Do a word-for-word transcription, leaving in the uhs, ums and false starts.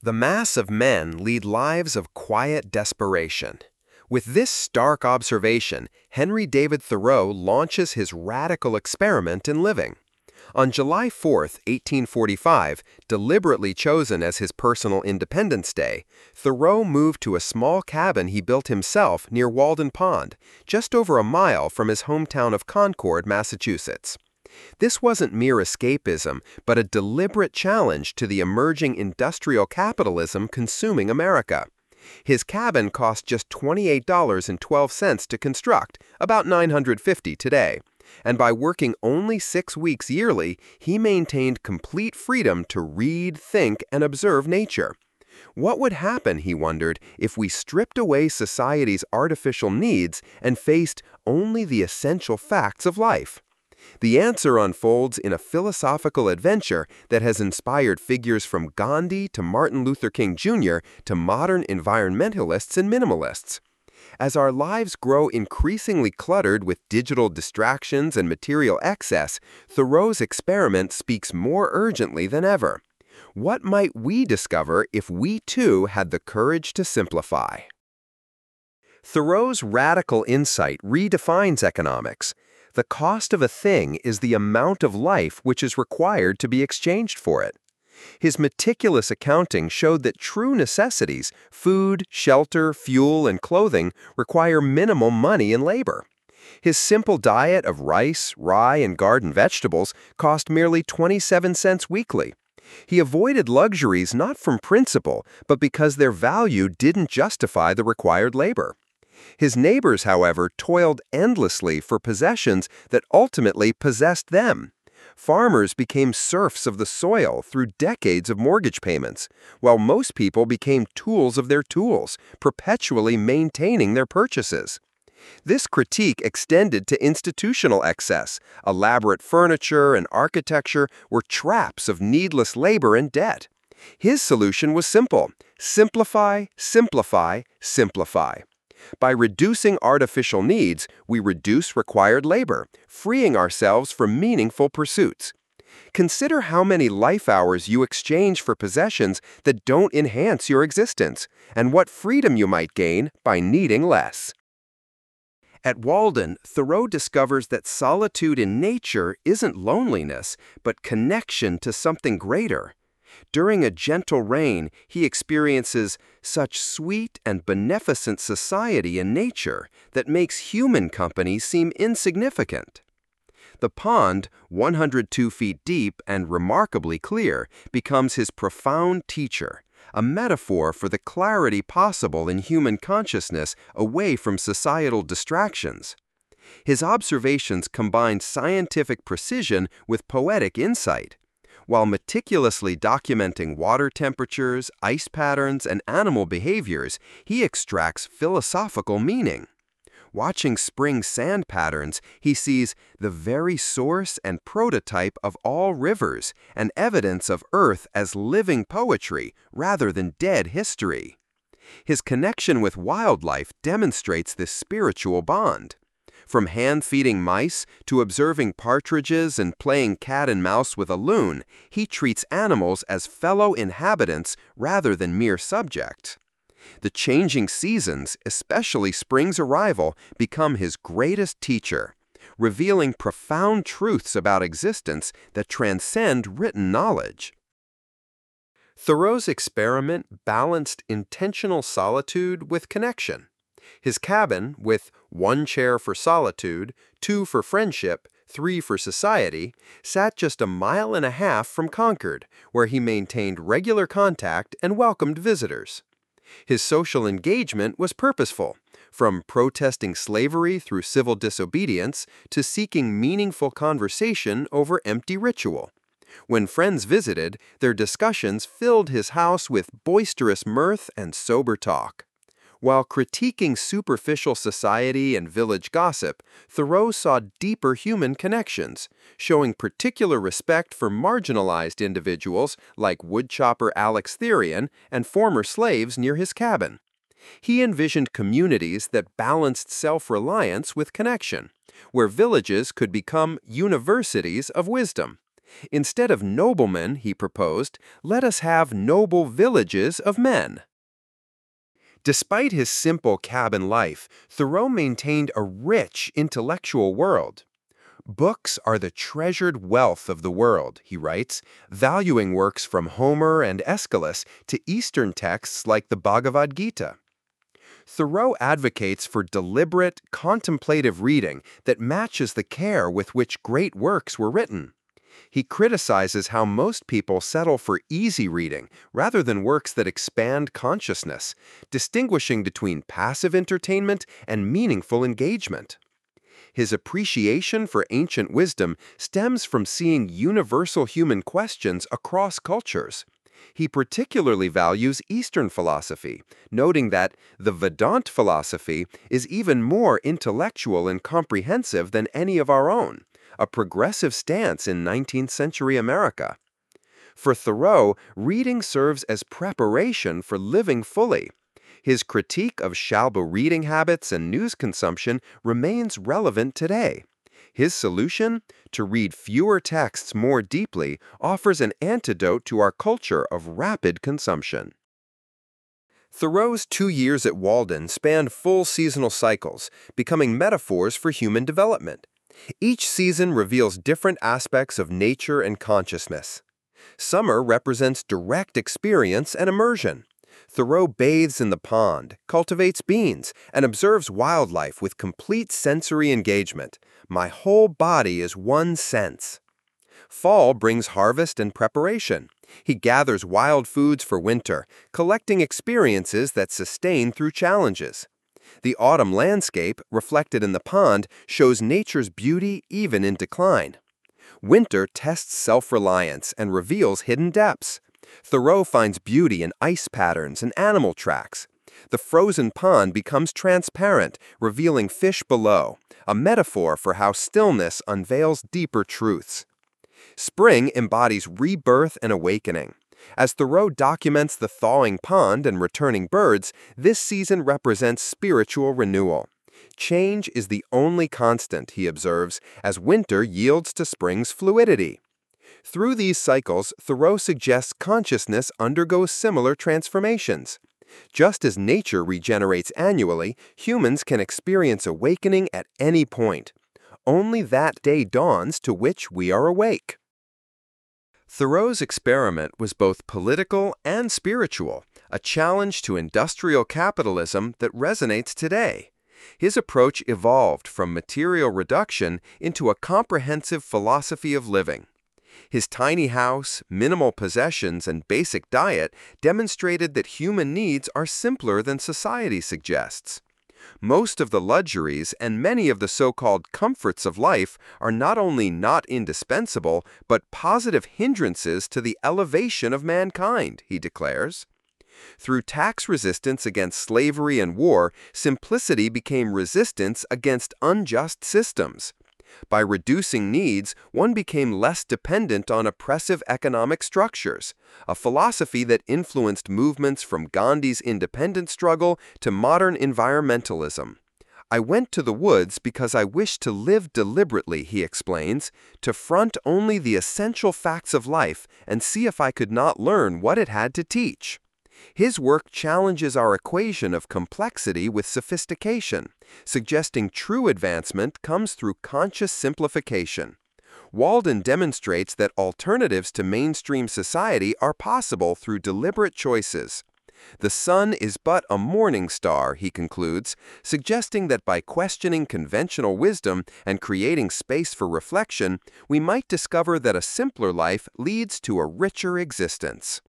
The mass of men lead lives of quiet desperation. With this stark observation, Henry David Thoreau launches his radical experiment in living. On July fourth, eighteen forty-five, deliberately chosen as his personal Independence Day, Thoreau moved to a small cabin he built himself near Walden Pond, just over a mile from his hometown of Concord, Massachusetts. This wasn't mere escapism, but a deliberate challenge to the emerging industrial capitalism consuming America. His cabin cost just twenty-eight dollars and twelve cents to construct, about nine hundred fifty dollars today. And by working only six weeks yearly, he maintained complete freedom to read, think, and observe nature. What would happen, he wondered, if we stripped away society's artificial needs and faced only the essential facts of life? The answer unfolds in a philosophical adventure that has inspired figures from Gandhi to Martin Luther King Junior to modern environmentalists and minimalists. As our lives grow increasingly cluttered with digital distractions and material excess, Thoreau's experiment speaks more urgently than ever. What might we discover if we too had the courage to simplify? Thoreau's radical insight redefines economics. The cost of a thing is the amount of life which is required to be exchanged for it. His meticulous accounting showed that true necessities, food, shelter, fuel, and clothing, require minimal money and labor. His simple diet of rice, rye, and garden vegetables cost merely twenty-seven cents weekly. He avoided luxuries not from principle, but because their value didn't justify the required labor. His neighbors, however, toiled endlessly for possessions that ultimately possessed them. Farmers became serfs of the soil through decades of mortgage payments, while most people became tools of their tools, perpetually maintaining their purchases. This critique extended to institutional excess. Elaborate furniture and architecture were traps of needless labor and debt. His solution was simple: simplify, simplify, simplify. By reducing artificial needs, we reduce required labor, freeing ourselves for meaningful pursuits. Consider how many life hours you exchange for possessions that don't enhance your existence, and what freedom you might gain by needing less. At Walden, Thoreau discovers that solitude in nature isn't loneliness, but connection to something greater. During a gentle rain, he experiences such sweet and beneficent society in nature that makes human company seem insignificant. The pond, one hundred two feet deep and remarkably clear, becomes his profound teacher, a metaphor for the clarity possible in human consciousness away from societal distractions. His observations combine scientific precision with poetic insight. While meticulously documenting water temperatures, ice patterns, and animal behaviors, he extracts philosophical meaning. Watching spring sand patterns, he sees the very source and prototype of all rivers and evidence of Earth as living poetry rather than dead history. His connection with wildlife demonstrates this spiritual bond. From hand-feeding mice to observing partridges and playing cat and mouse with a loon, he treats animals as fellow inhabitants rather than mere subjects. The changing seasons, especially spring's arrival, become his greatest teacher, revealing profound truths about existence that transcend written knowledge. Thoreau's experiment balanced intentional solitude with connection. His cabin, with one chair for solitude, two for friendship, three for society, sat just a mile and a half from Concord, where he maintained regular contact and welcomed visitors. His social engagement was purposeful, from protesting slavery through civil disobedience to seeking meaningful conversation over empty ritual. When friends visited, their discussions filled his house with boisterous mirth and sober talk. While critiquing superficial society and village gossip, Thoreau saw deeper human connections, showing particular respect for marginalized individuals like woodchopper Alex Therian and former slaves near his cabin. He envisioned communities that balanced self-reliance with connection, where villages could become universities of wisdom. Instead of noblemen, he proposed, let us have noble villages of men. Despite his simple cabin life, Thoreau maintained a rich intellectual world. Books are the treasured wealth of the world, he writes, valuing works from Homer and Aeschylus to Eastern texts like the Bhagavad Gita. Thoreau advocates for deliberate, contemplative reading that matches the care with which great works were written. He criticizes how most people settle for easy reading rather than works that expand consciousness, distinguishing between passive entertainment and meaningful engagement. His appreciation for ancient wisdom stems from seeing universal human questions across cultures. He particularly values Eastern philosophy, noting that the Vedanta philosophy is even more intellectual and comprehensive than any of our own, a progressive stance in nineteenth century America. For Thoreau, reading serves as preparation for living fully. His critique of shallow reading habits and news consumption remains relevant today. His solution, to read fewer texts more deeply, offers an antidote to our culture of rapid consumption. Thoreau's two years at Walden spanned full seasonal cycles, becoming metaphors for human development. Each season reveals different aspects of nature and consciousness. Summer represents direct experience and immersion. Thoreau bathes in the pond, cultivates beans, and observes wildlife with complete sensory engagement. My whole body is one sense. Fall brings harvest and preparation. He gathers wild foods for winter, collecting experiences that sustain through challenges. The autumn landscape, reflected in the pond, shows nature's beauty even in decline. Winter tests self-reliance and reveals hidden depths. Thoreau finds beauty in ice patterns and animal tracks. The frozen pond becomes transparent, revealing fish below, a metaphor for how stillness unveils deeper truths. Spring embodies rebirth and awakening. As Thoreau documents the thawing pond and returning birds, this season represents spiritual renewal. Change is the only constant, he observes, as winter yields to spring's fluidity. Through these cycles, Thoreau suggests consciousness undergoes similar transformations. Just as nature regenerates annually, humans can experience awakening at any point. Only that day dawns to which we are awake. Thoreau's experiment was both political and spiritual, a challenge to industrial capitalism that resonates today. His approach evolved from material reduction into a comprehensive philosophy of living. His tiny house, minimal possessions, and basic diet demonstrated that human needs are simpler than society suggests. Most of the luxuries and many of the so-called comforts of life are not only not indispensable, but positive hindrances to the elevation of mankind, he declares. Through tax resistance against slavery and war, simplicity became resistance against unjust systems. By reducing needs, one became less dependent on oppressive economic structures, a philosophy that influenced movements from Gandhi's independence struggle to modern environmentalism. I went to the woods because I wished to live deliberately, he explains, to front only the essential facts of life and see if I could not learn what it had to teach. His work challenges our equation of complexity with sophistication, suggesting true advancement comes through conscious simplification. Walden demonstrates that alternatives to mainstream society are possible through deliberate choices. The sun is but a morning star, he concludes, suggesting that by questioning conventional wisdom and creating space for reflection, we might discover that a simpler life leads to a richer existence.